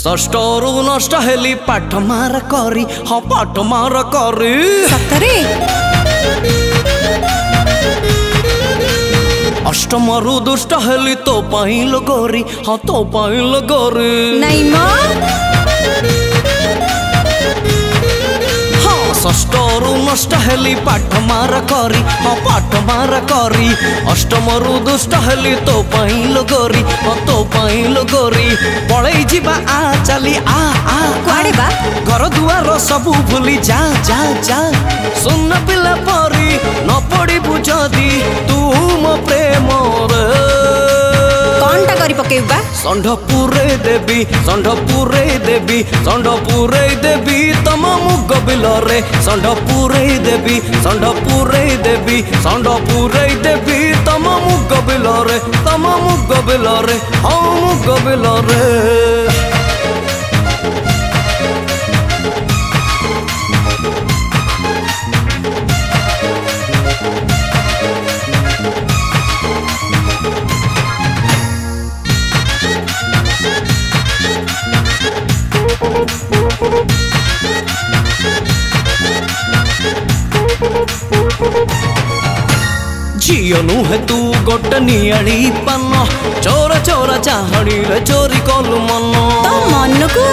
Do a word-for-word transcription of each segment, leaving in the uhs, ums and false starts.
षष्ठरू नष्ट हेली पाठ मार करी हाँ पाठ मार करी सतरे अष्टमरू दुष्ट हेली तो पाइल गोरी हाँ तो पाइल गोरी नहीं माँ षष्ठरू नष्ट हेली पाठ मार करी हाँ पाठ मार करी अष्टमरू दुष्ट हेली तो पाइल गोरी हाँ तो पाइल गोरी पलई जीवा आ चली आ आ कुआड़े बा घर दुआर सबू भूली जा जा जा सुन पिला परी न पड़ी बुझदी तू मो प्रेम कौन टा करी पकेबा षंढ पुरे देवी षंढ पुरे देवी षंढ पुरे देवी तम मुग बिलरे षंढ पुरे देवी षंढ पुरे देवी षंढ पुरे देवी तम मुग बिलरे तम मुग बिलरे हाँ मुग बिलरे झियो नुहे तू गोटे नियाड़ी पान चोरा चोरा चाहड़ी रे चोरी कलु मन तो मन को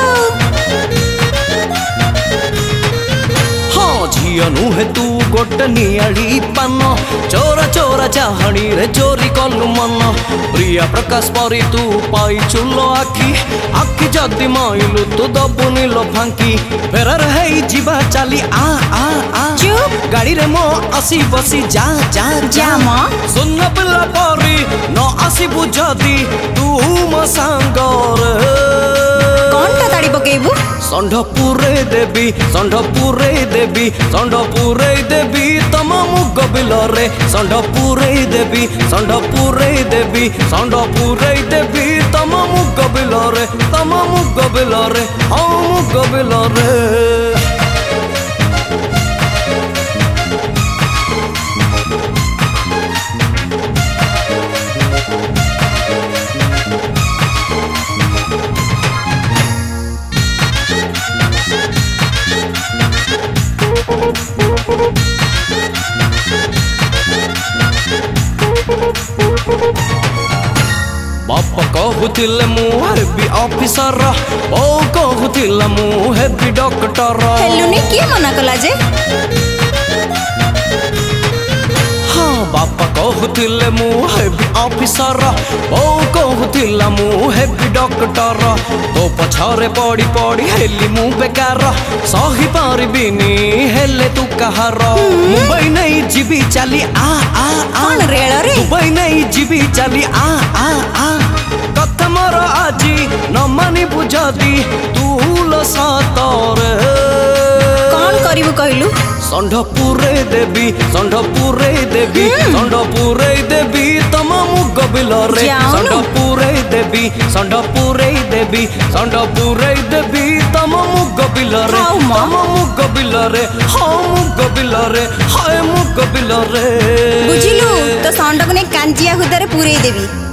हाँ झियो नुहे तू गोटे नियाड़ी पान चोरा चोरा चाहड़ी रे चोरी कलु मन प्रिया प्रकाश परी तू पाई चुलो आखि आखि जदि माइलु तू दबुनी लो फांकी फेरर है जीवा चली आ आ आ चुप गाड़ी रे मो आसी बसी जा जा जा माँ सुन पिला परी न आसी बुझदी तू मो सांगर कौन टा ताड़ी पकेबू षंढ पुरे देवी षंढ पुरे देवी षंढ पुरे देवी तम मुग बिलरे षंढ पुरे देवी षंढ पुरे देवी षंढ पुरे देवी तम मुग बिलरे तम मुग बिलरे हाँ मुग बिलरे बाप कहूतिले मु हेबी ऑफिसर ओ कहूतिला मु हेबी डॉक्टर हेलु ने किए मना कला जे हाँ बाप कहूतिले मु हेबी ऑफिसर ओ कहूतिला मु हेबी डॉक्टर तो पछरे पड़ी पड़ी हेली मु बेकार सही पारिबिनी हेले तू कहार मुंबई नहीं जीवी चली आ आ आ रेल रे दुबई नहीं जीवी चली आ आ आ कथा मोर आजी न मानी बुझदी तू लो सतर कौन करिबु कहलु षंढ पुरे देवी षंढ पुरे देवी षंढ पुरे देवी तम मुग बिलरे षंढ पुरे देवी षंढ पुरे देवी षंढ पुरे देवी तम मुग बिलरे तम मुग बिलरे हाँ मुग बिलरे हाय मुग बिलरे बुझिलु तो षंढ को ने कांजिया हुदारे पुरे देवी।